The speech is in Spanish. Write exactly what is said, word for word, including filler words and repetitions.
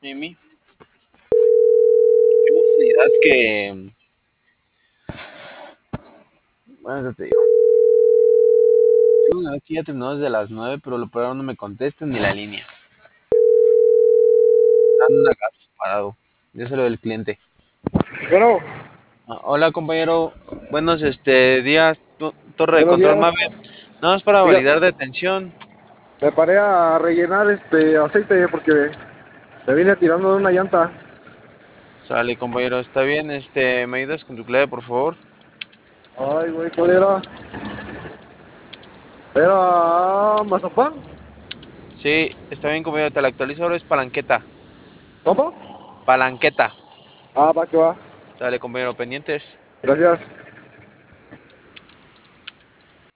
Mimi, qué oportunidad que... Bueno, ya te digo. Qué una vez que ya terminó desde las nueve, pero lo peor no me contestan ni la línea. Están acá parado. Ya se lo del cliente. Bueno, Ah, hola, compañero. Buenos este, días. Tu- Torre de buenos control días. Mave. Nada más para Oiga, validar detención. me paré a rellenar este aceite porque me vine tirando de una llanta. Sale, compañero. Está bien. Este, ¿me ayudas con tu clave, por favor? Ay, güey, ¿cuál era? Era mazapán. Sí, está bien, compañero. Te la actualizo ahora. Es palanqueta. ¿Cómo? Palanqueta. Ah, va que va. Sale, compañero. Pendientes. Gracias.